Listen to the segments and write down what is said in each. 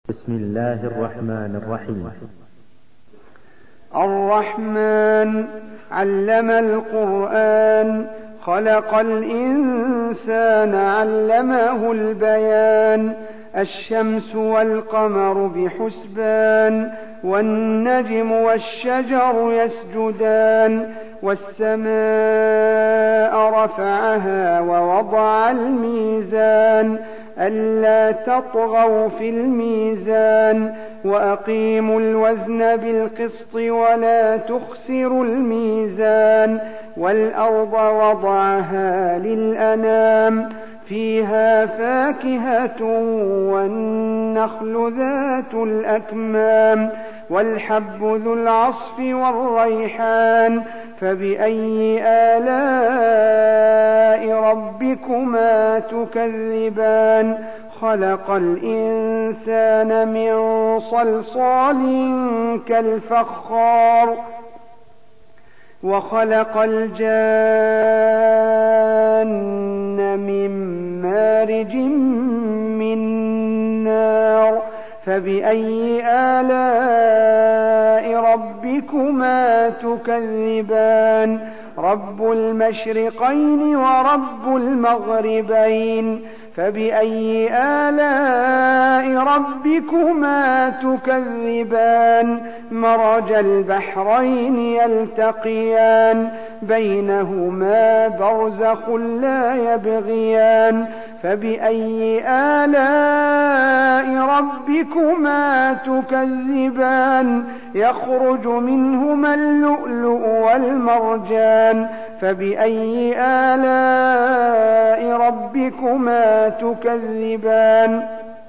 بسم الله الرحمن الرحيم. الرحمن علم القرآن، خلق الإنسان علمه البيان. الشمس والقمر بحسبان، والنجم والشجر يسجدان. والسماء رفعها ووضع الميزان، ألا تطغوا في الميزان، وأقيموا الوزن بالقسط ولا تخسروا الميزان. والأرض وضعها للأنام، فيها فاكهة والنخل ذات الأكمام، والحب ذو العصف والريحان. فبأي آلاء ربكما تكذبان؟ خلق الإنسان من صلصال كالفخار، وخلق الجان من مارج من نار. فبأي آلاء ربكما تكذبان؟ رب المشرقين ورب المغربين. فبأي آلاء ربكما تكذبان؟ مرج البحرين يلتقيان، بينهما برزخ لا يبغيان. فبأي آلاء ربكما تكذبان؟ يخرج منهما اللؤلؤ والمرجان. فبأي آلاء ربكما تكذبان؟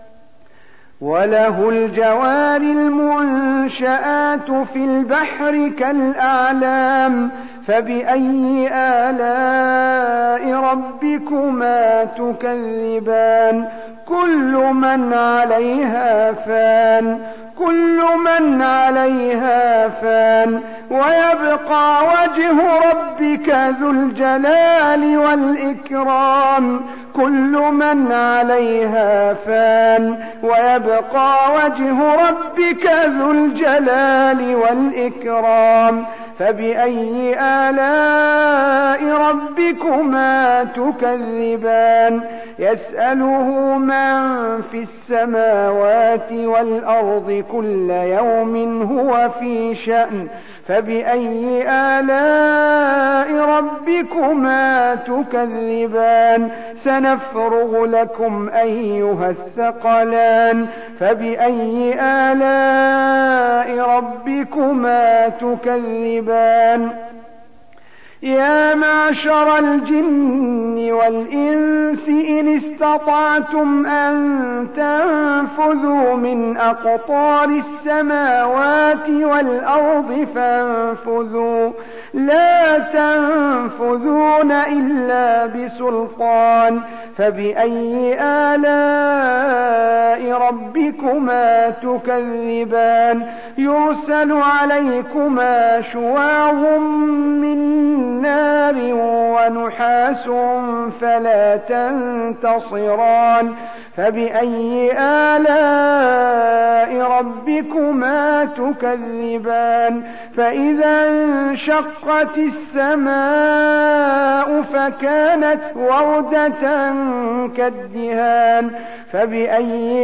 وله الجوار المنشآت في البحر كالأعلام. فبأي آلاء ربكما تكذبان؟ كل من عليها فان، كل من عليها فان، ويبقى وجه ربك ذو الجلال والإكرام. كل من عليها فان، ويبقى وجه ربك ذو الجلال والإكرام. فبأي آلاء ربكما تكذبان؟ يسأله من في السماوات والأرض كل يوم هو في شأن. فبأي آلاء ربكما تكذبان؟ سنفرغ لكم أيها الثقلان. فبأي آلاء ربكما تكذبان؟ يا معشر الجن والإنس إن استطعتم أن تنفذوا من أقطار السماوات والأرض فانفذوا، لا تنفذون إلا بسلطان. فبأي آلاء ربكما تكذبان؟ يرسل عليكما شواظ من نار ونحاس فلا تنتصران. فبأي آلاء ربكما تكذبان؟ فإذا انشقت السماء فكانت وردة كالدهان. فبأي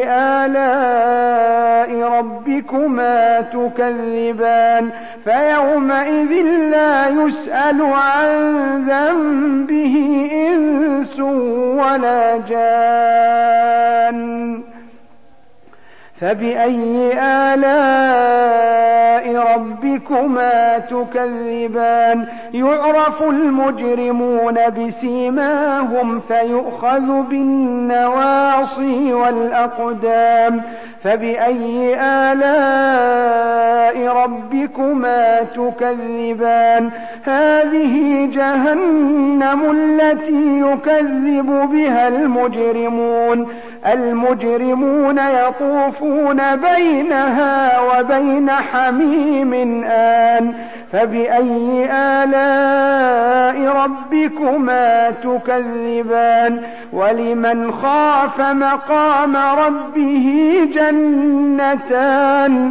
آلاء ربكما تكذبان؟ فيومئذ لا يسأل عن ذنبه إنس ولا جان. فبأي آلاء ربكما تكذبان؟ يعرف المجرمون بسيماهم فيؤخذ بالنواصي والأقدام. فبأي آلاء ربكما تكذبان؟ هذه جهنم التي يكذب بها المجرمون. المجرمون يطوفون بينها وبين حميم آن. فبأي آلاء ربكما تكذبان؟ ولمن خاف مقام ربه جنتان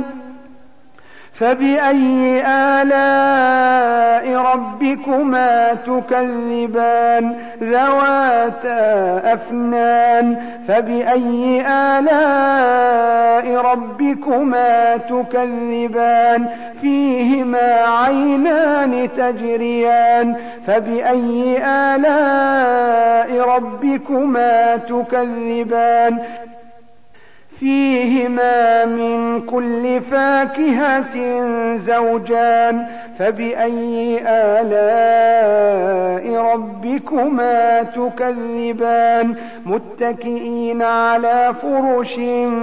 فبأي آلاء ربكما تكذبان ذواتا أفنان فبأي آلاء ربكما تكذبان فيهما عينان تجريان فبأي آلاء ربكما تكذبان فيهما من كل فاكهة زوجان فبأي آلاء ربكما تكذبان متكئين على فرش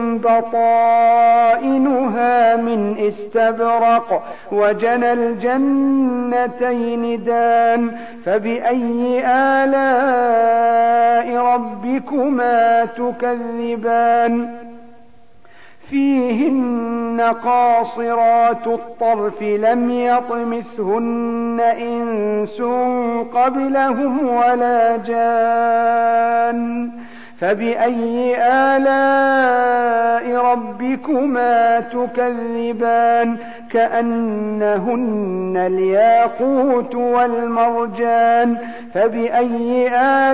بطائنها من استبرق وجنى الجنتين دان فبأي آلاء ربكما تكذبان فيهن قاصرات الطرف لم يطمثهن إنس قبلهم ولا جان فبأي آلاء ربكما تكذبان كأنهن الياقوت والمرجان فبأي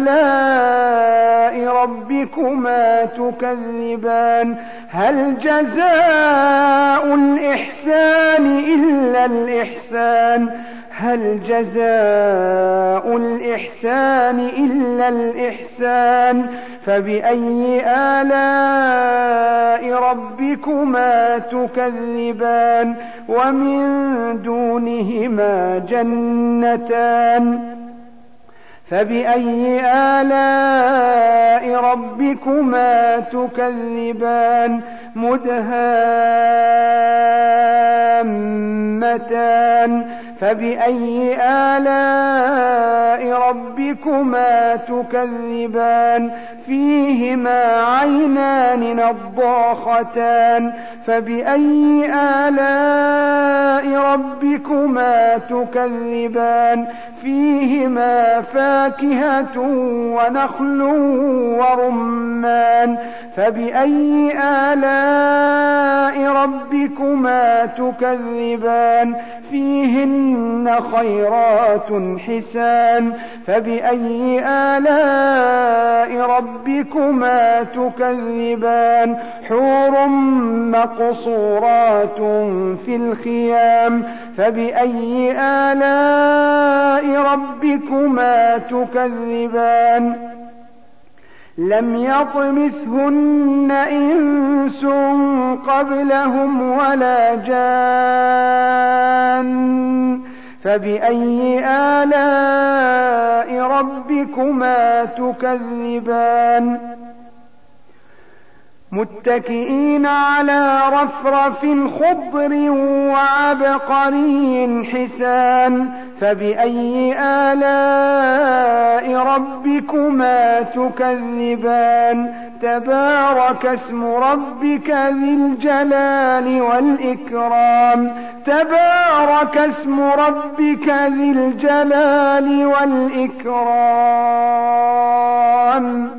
آلاء ربكما تكذبان هل جزاء الإحسان إلا الإحسان هل جزاء الإحسان إلا الإحسان فبأي آلاء ربكما تكذبان ومن دونهما جنتان فبأي آلاء ربكما تكذبان مدهامتان فبأي آلاء ربكما تكذبان فيهما عينان نضاختان فبأي آلاء ربكما تكذبان فيهما فاكهة ونخل ورمان فبأي آلاء ربكما تكذبان فيهن خيرات حسان فبأي آلاء ربكما تكذبان حور مقصورات في الخيام فبأي آلاء ربكما تكذبان لم يطمثهن إنس قبلهم ولا جان فبأي آلاء ربكما تكذبان متكئين على رفرف خضر وعبقري حسان فبأي آلاء ربكما تكذبان تبارك اسم ربك ذي الجلال والإكرام تبارك اسم ربك ذي الجلال والإكرام